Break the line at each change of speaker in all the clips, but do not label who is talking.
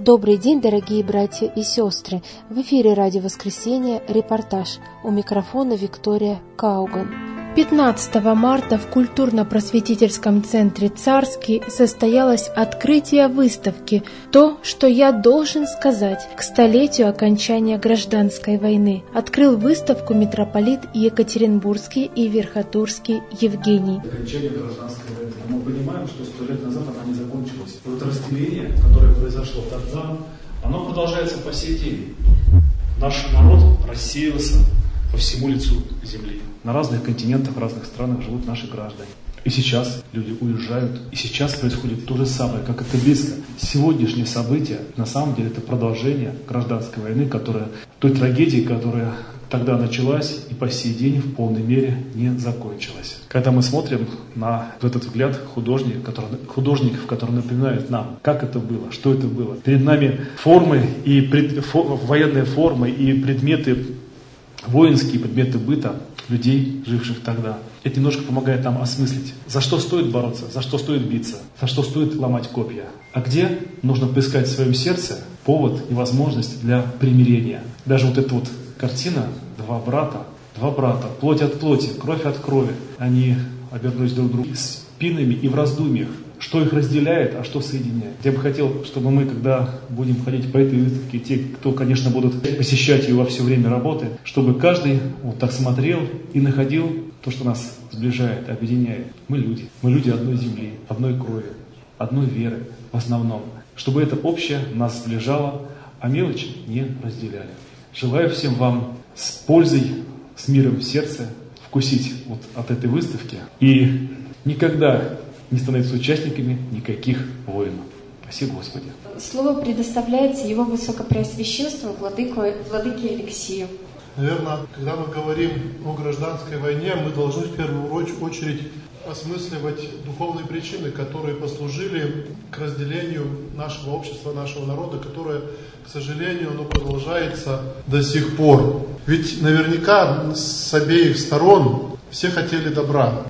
Добрый день, дорогие братья и сестры! В эфире «Радио Воскресенье», репортаж. У микрофона Виктория Кауган. 15 марта в культурно-просветительском центре «Царский» состоялось открытие выставки «То, что я должен сказать» к столетию окончания гражданской войны. Открыл выставку митрополит Екатеринбургский и Верхотурский Евгений.
Окончание гражданской войны. Мы понимаем, что 100 лет назад она не закончилась. Вот разделение, которое произошло тогда, оно продолжается по сей день. Наш народ рассеялся по всему лицу земли. На разных континентах, в разных странах живут наши граждане. И сейчас люди уезжают, и сейчас происходит то же самое, как это близко. Сегодняшнее событие, на самом деле, это продолжение гражданской войны, той трагедии, которая тогда началась и по сей день в полной мере не закончилась. Когда мы смотрим на этот взгляд художников, которые напоминают нам, как это было, что это было. Перед нами военные формы и предметы, воинские предметы быта людей, живших тогда. Это немножко помогает нам осмыслить, за что стоит бороться, за что стоит биться, за что стоит ломать копья. А где нужно поискать в своем сердце повод и возможность для примирения. Даже вот эта вот картина «Два брата», плоть от плоти, кровь от крови. Они обернулись друг к другу спинами и в раздумьях. Что их разделяет, а что соединяет. Я бы хотел, чтобы мы, когда будем ходить по этой выставке, те, кто, конечно, будут посещать ее во все время работы, чтобы каждый вот так смотрел и находил то, что нас сближает, объединяет. Мы люди одной земли, одной крови, одной веры в основном. Чтобы это общее нас сближало, а мелочи не разделяли. Желаю всем вам с пользой, с миром в сердце вкусить вот от этой выставки и никогда не становятся участниками никаких войн. Спасибо, Господи.
Слово предоставляется Его Высокопреосвященству Владыке Алексею.
Наверное, когда мы говорим о гражданской войне, мы должны в первую очередь осмысливать духовные причины, которые послужили к разделению нашего общества, нашего народа, которое, к сожалению, оно продолжается до сих пор. Ведь наверняка с обеих сторон все хотели добра,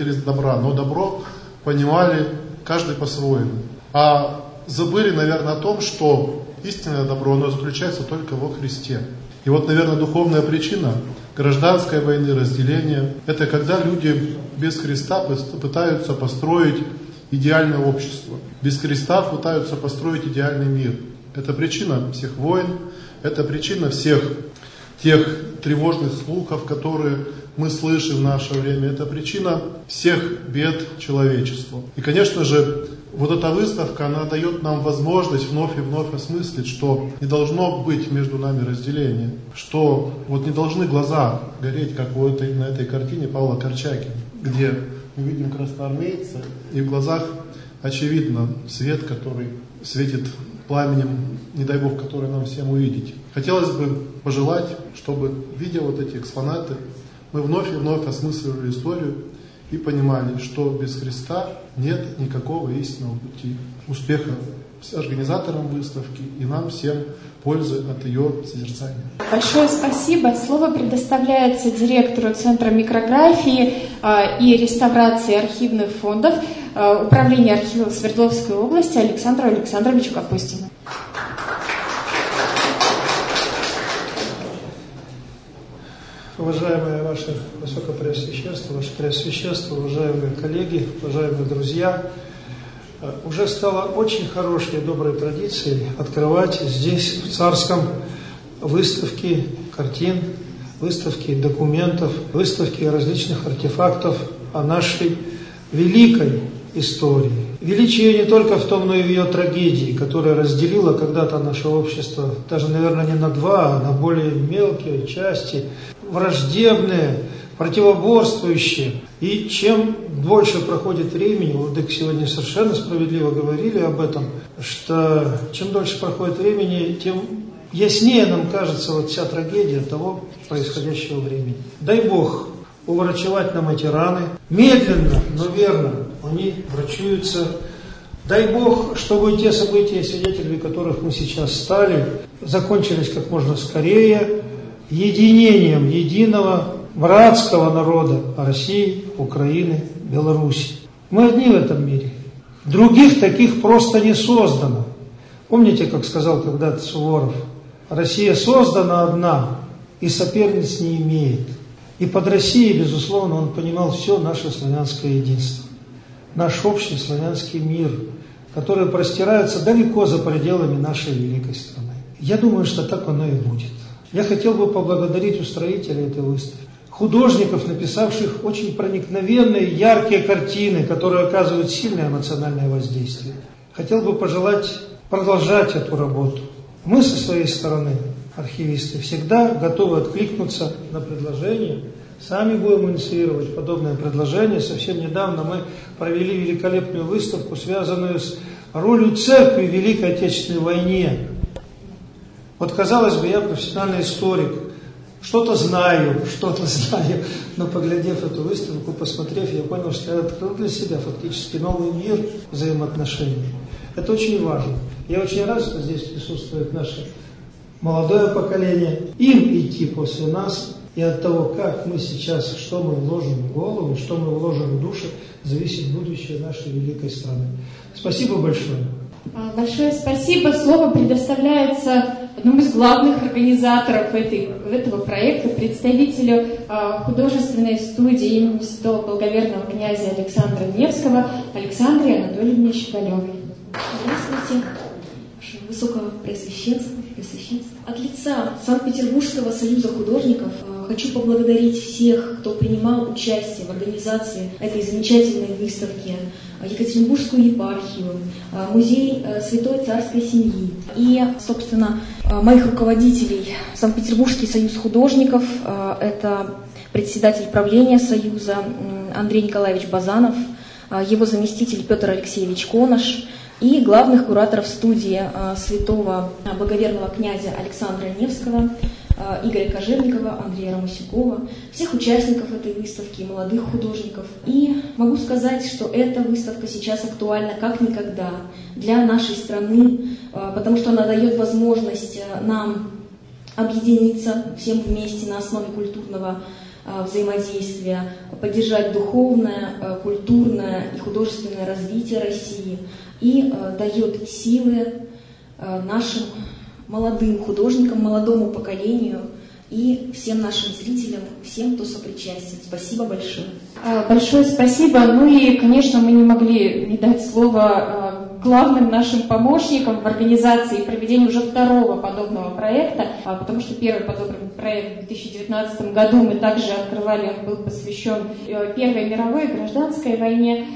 но добро понимали каждый по-своему. А забыли, наверное, о том, что истинное добро, оно заключается только во Христе. И вот, наверное, духовная причина гражданской войны, разделения, это когда люди без Христа пытаются построить идеальное общество. Без Христа пытаются построить идеальный мир. Это причина всех войн, это причина всех тех тревожных слухов, которые мы слышим в наше время. Это причина всех бед человечеству. И, конечно же, вот эта выставка, она дает нам возможность вновь и вновь осмыслить, что не должно быть между нами разделения, что вот не должны глаза гореть, как вот на этой картине Павла Корчагина, где мы видим красноармейца, и в глазах очевидно свет, который светит пламенем, не дай Бог, который нам всем увидеть. Хотелось бы пожелать, чтобы, видя вот эти экспонаты, мы вновь и вновь осмысливали историю и понимали, что без Христа нет никакого истинного пути. Успеха организаторам выставки и нам всем пользы от ее созерцания.
Большое спасибо. Слово предоставляется директору Центра микрографии и реставрации архивных фондов Управления архивов Свердловской области Александру Александровичу Капустину.
Уважаемое Ваше Высокопреосвященство, Ваше Преосвященство, уважаемые коллеги, уважаемые друзья, уже стало очень хорошей и доброй традицией открывать здесь, в Царском, выставки картин, выставки документов, выставки различных артефактов о нашей великой истории. Величие не только в том, но и в ее трагедии, которая разделила когда-то наше общество, даже, наверное, не на два, а на более мелкие части, враждебные, противоборствующие. И чем больше проходит времени, Владыка сегодня совершенно справедливо говорили об этом, что чем дольше проходит времени, тем яснее нам кажется вот вся трагедия того происходящего времени. Дай Бог уврачевать нам эти раны. Медленно, но верно они врачуются. Дай Бог, чтобы те события, свидетелями которых мы сейчас стали, закончились как можно скорее единением единого братского народа России, Украины, Беларуси. Мы одни в этом мире. Других таких просто не создано. Помните, как сказал когда-то Суворов, Россия создана одна и соперниц не имеет. И под Россией, безусловно, он понимал все наше славянское единство, наш общий славянский мир, который простирается далеко за пределами нашей великой страны. Я думаю, что так оно и будет. Я хотел бы поблагодарить устроителя этой выставки, художников, написавших очень проникновенные, яркие картины, которые оказывают сильное эмоциональное воздействие. Хотел бы пожелать продолжать эту работу. Мы со своей стороны, архивисты, всегда готовы откликнуться на предложение. Сами будем инициировать подобное предложение. Совсем недавно мы провели великолепную выставку, связанную с ролью церкви в Великой Отечественной войне. Вот, казалось бы, я профессиональный историк, что-то знаю, но поглядев эту выставку, посмотрев, я понял, что я открыл для себя фактически новый мир взаимоотношений. Это очень важно. Я очень рад, что здесь присутствует наше молодое поколение. Им идти после нас, и от того, как мы сейчас, что мы вложим в голову, что мы вложим в души, зависит будущее нашей великой страны. Спасибо большое.
Большое спасибо. Слово предоставляется одному из главных организаторов этого проекта, представителю художественной студии имени святого благоверного князя Александра Невского Александре Анатольевне Щеголевой.
Здравствуйте, ваше высокопреосвященство. От лица Санкт-Петербургского союза художников хочу поблагодарить всех, кто принимал участие в организации этой замечательной выставки, Екатеринбургскую епархию, музей Святой Царской семьи и, собственно, моих руководителей. Санкт-Петербургский союз художников, это председатель правления союза Андрей Николаевич Базанов, его заместитель Петр Алексеевич Конош и главных кураторов студии святого благоверного князя Александра Невского, Игоря Кожевникова, Андрея Рамусюкова, всех участников этой выставки, молодых художников. И могу сказать, что эта выставка сейчас актуальна как никогда для нашей страны, потому что она дает возможность нам объединиться всем вместе на основе культурного взаимодействия, поддержать духовное, культурное и художественное развитие России и дает силы нашим молодым художникам, молодому поколению и всем нашим зрителям, всем, кто сопричастен. Спасибо большое.
Большое спасибо. Ну и, конечно, мы не могли не дать слово главным нашим помощникам в организации и проведении уже второго подобного проекта, потому что первый подобный проект в 2019 году мы также открывали, он был посвящен Первой мировой гражданской войне.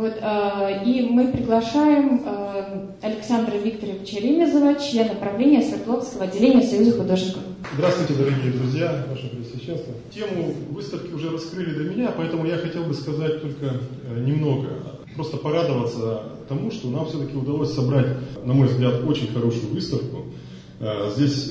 И мы приглашаем Александра Викторовича Ремезова, члена правления Свердловского отделения Союза художников.
Здравствуйте, дорогие друзья, ваше Преосвященство. Тему выставки уже раскрыли до меня, поэтому я хотел бы сказать только немного. Просто порадоваться тому, что нам все-таки удалось собрать, на мой взгляд, очень хорошую выставку. Здесь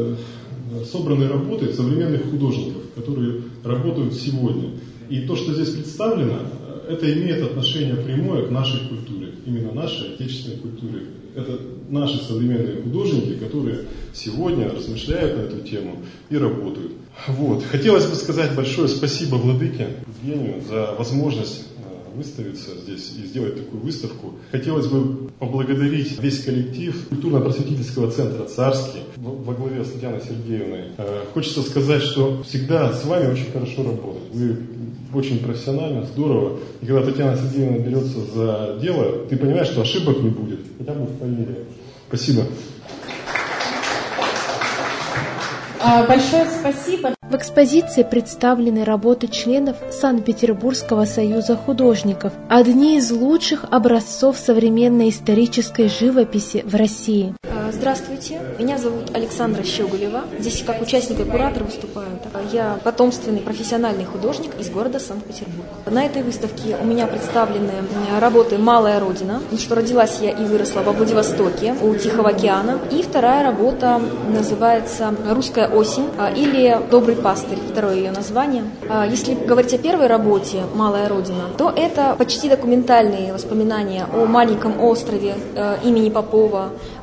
собраны работы современных художников, которые работают сегодня. И то, что здесь представлено, это имеет отношение прямое к нашей культуре, именно нашей отечественной культуре. Это наши современные художники, которые сегодня размышляют на эту тему и работают. Вот. Хотелось бы сказать большое спасибо владыке Евгению за возможность выставиться здесь и сделать такую выставку. Хотелось бы поблагодарить весь коллектив культурно-просветительского центра «Царский» во главе с Татьяной Сергеевной. Хочется сказать, что всегда с вами очень хорошо работать. Вы очень профессионально, здорово. И когда Татьяна Сергеевна берется за дело, ты понимаешь, что ошибок не будет, хотя бы в поверье. Спасибо.
Большое спасибо.
В экспозиции представлены работы членов Санкт-Петербургского союза художников, одни из лучших образцов современной исторической живописи в России.
Здравствуйте, меня зовут Александра Щеголева. Здесь как участник и куратор выступаю. Я потомственный профессиональный художник из города Санкт-Петербург. На этой выставке у меня представлены работы «Малая Родина», что родилась я и выросла во Владивостоке у Тихого океана. И вторая работа называется «Русская осень» или «Добрый пастырь», второе ее название. Если говорить о первой работе «Малая Родина», то это почти документальные воспоминания о маленьком острове имени Попова, который находится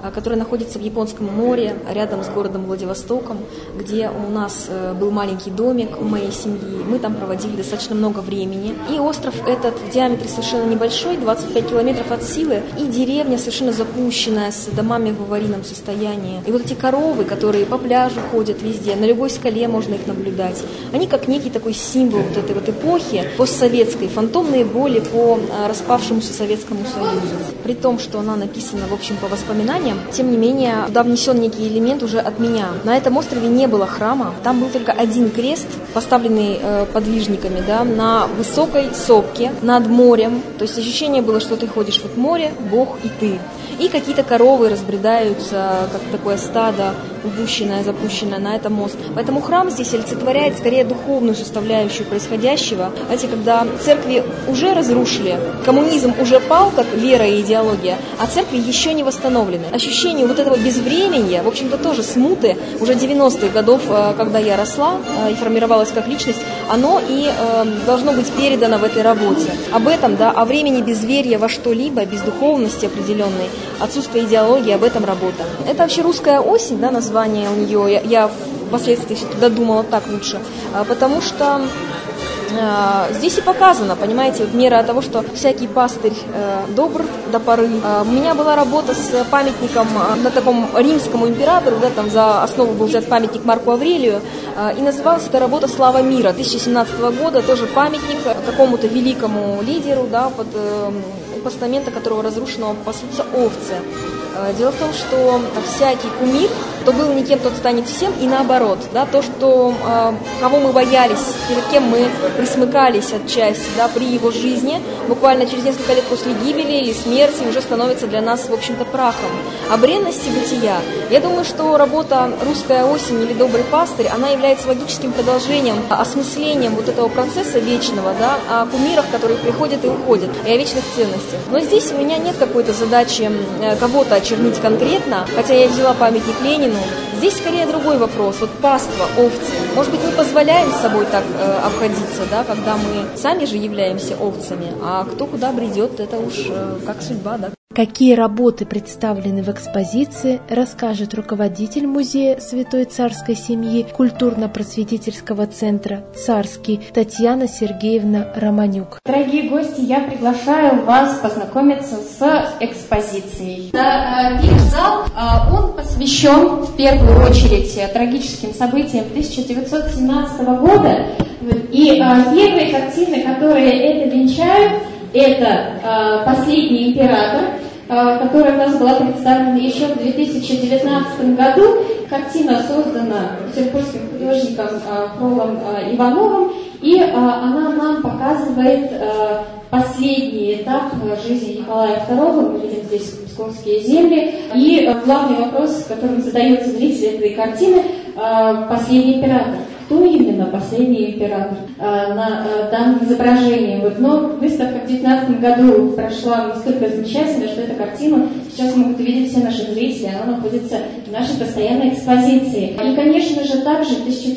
находится в Японском море, рядом с городом Владивостоком, где у нас был маленький домик у моей семьи. Мы там проводили достаточно много времени. И остров этот в диаметре совершенно небольшой, 25 километров от силы, и деревня совершенно запущенная, с домами в аварийном состоянии. И вот эти коровы, которые по пляжу ходят везде, на любой скале можно их наблюдать, они как некий такой символ вот этой вот эпохи постсоветской, фантомные боли по распавшемуся Советскому Союзу. При том, что она написана, в общем, по воспоминаниям, тем не менее, туда внесен некий элемент уже от меня. На этом острове не было храма, там был только один крест, поставленный подвижниками, да, на высокой сопке над морем. То есть ощущение было, что ты ходишь в море, Бог и ты. И какие-то коровы разбредаются, как такое стадо, упущенное, запущенное на этом мост. Поэтому храм здесь олицетворяет скорее духовную составляющую происходящего. Знаете, когда церкви уже разрушили, коммунизм уже пал, как вера и идеология, а церкви еще не восстановлены. Ощущение вот этого безвременья, в общем-то тоже смуты, уже 90-х годов, когда я росла и формировалась как личность, оно и должно быть передано в этой работе. Об этом, да, о времени безверия во что-либо, без духовности определенной, отсутствие идеологии, об этом работа. Это вообще русская осень, да, название у нее. Я впоследствии все-таки додумала так лучше, потому что здесь и показано, понимаете, вот мера того, что всякий пастырь добр до поры. У меня была работа с памятником на таком римскому императору, да, там за основу был взят памятник Марку Аврелию, и называлась эта работа «Слава мира» 2017 года, тоже памятник какому-то великому лидеру, да, под постамента которого разрушенного пасутся овцы. Дело в том, что всякий кумир, кто был никем, тот станет всем, и наоборот, да, то, что, кого мы боялись, перед кем мы присмыкались отчасти, да, при его жизни, буквально через несколько лет после гибели или смерти уже становится для нас, в общем-то, прахом. О бренности бытия. Я думаю, что работа «Русская осень» или «Добрый пастырь», она является логическим продолжением, осмыслением вот этого процесса вечного, да, о кумирах, которые приходят и уходят, и о вечных ценностях. Но здесь у меня нет какой-то задачи кого-то очернить конкретно, хотя я взяла памятник Ленину. Здесь скорее другой вопрос. Вот паства, овцы. Может быть, мы позволяем с собой так обходиться, да, когда мы сами же являемся овцами, а кто куда бредет, это уж как судьба, да.
Какие работы представлены в экспозиции, расскажет руководитель музея Святой Царской семьи культурно-просветительского центра «Царский» Татьяна Сергеевна Романюк.
Дорогие гости, я приглашаю вас познакомиться с экспозицией. Зал, он посвящен в первую очередь трагическим событиям 1917 года. И первые картины, которые это венчают, это «Последний император», которая у нас была представлена еще в 2019 году. Картина создана петербургским художником Фролом Ивановым, и она нам показывает последний этап жизни Николая II. Мы видим здесь московские земли. И главный вопрос, которым задается зритель этой картины, «Последний император». Кто именно последний император на данном изображении? Но выставка в 2019 году прошла настолько замечательно, что эту картину сейчас могут увидеть все наши зрители, она находится в нашей постоянной экспозиции. И, конечно же, также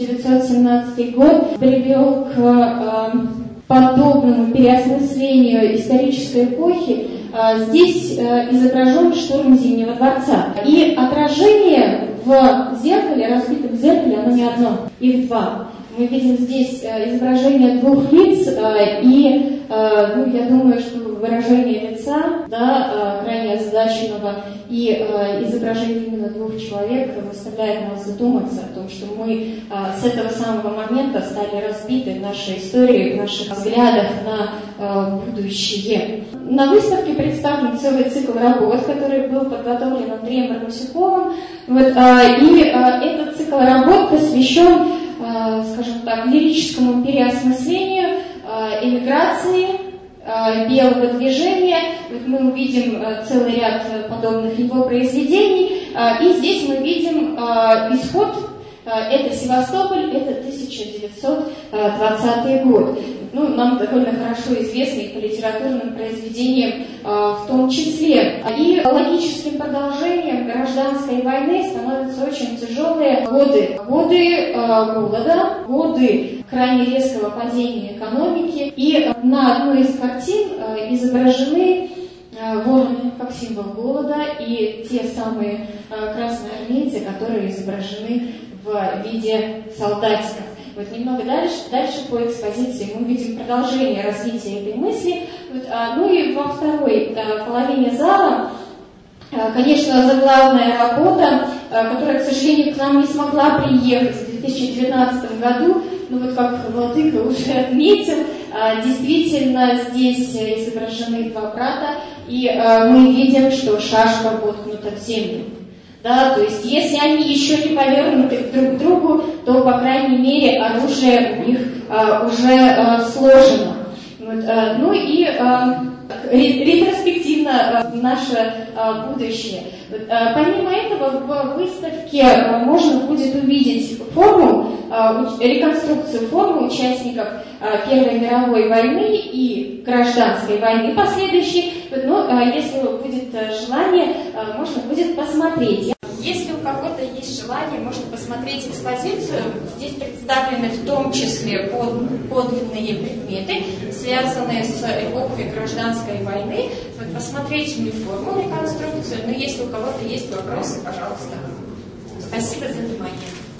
1917 год привел к подобному переосмыслению исторической эпохи. Здесь изображен штурм Зимнего дворца. И отражение в зеркале, разбитом зеркале, оно не одно, их два. Мы видим здесь изображение двух лиц, и я думаю, что выражение лица, да, крайне озадаченного, и изображение именно двух человек заставляет нас задуматься о том, что мы с этого самого момента стали разбиты в нашей истории, в наших взглядах на будущее. На выставке представлен целый цикл работ, который был подготовлен Андреем Армусюковым. И этот цикл работ посвящен, скажем так, лирическому переосмыслению эмиграции, белого движения. Мы увидим целый ряд подобных его произведений. И здесь мы видим исход. Это Севастополь, это 1920 год. Нам довольно хорошо известный по литературным произведениям в том числе. И логическим продолжением гражданской войны становятся очень тяжелые годы. Годы голода, годы крайне резкого падения экономики. И на одной из картин изображены вороны как символ голода и те самые красноармейцы, которые изображены в виде солдатиков. Вот немного дальше по экспозиции мы видим продолжение развития этой мысли. Вот, ну и во второй половине зала, конечно, заглавная работа, которая, к сожалению, к нам не смогла приехать в 2019 году, но вот как Владыка уже отметил, действительно здесь изображены два брата, и мы видим, что шашка воткнута в землю. Да, то есть, если они еще не повернуты друг к другу, то, по крайней мере, оружие у них уже сложено. Вот, ну и ретроспективно наше будущее. Вот, помимо этого, в выставке можно будет увидеть форму, реконструкцию формы участников Первой мировой войны и гражданской войны последующей. Но если будет желание, можно будет посмотреть. Если у кого-то есть желание, можно посмотреть экспозицию. Здесь представлены в том числе подлинные предметы, связанные с эпохой гражданской войны. Вот, посмотреть униформу, реконструкцию. Но если у кого-то есть вопросы, пожалуйста. Спасибо за внимание.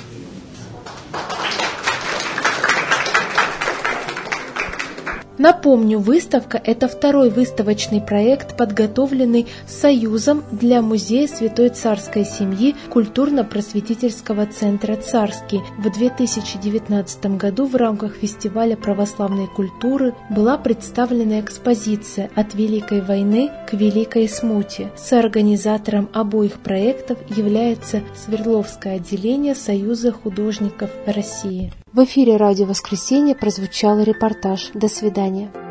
Напомню, выставка – это второй выставочный проект, подготовленный Союзом для Музея Святой Царской Семьи Культурно-просветительского центра «Царский». В 2019 году в рамках фестиваля православной культуры была представлена экспозиция «От Великой войны к Великой смуте». Соорганизатором обоих проектов является Свердловское отделение Союза художников России. В эфире «Радио Воскресенье» прозвучал репортаж. До свидания.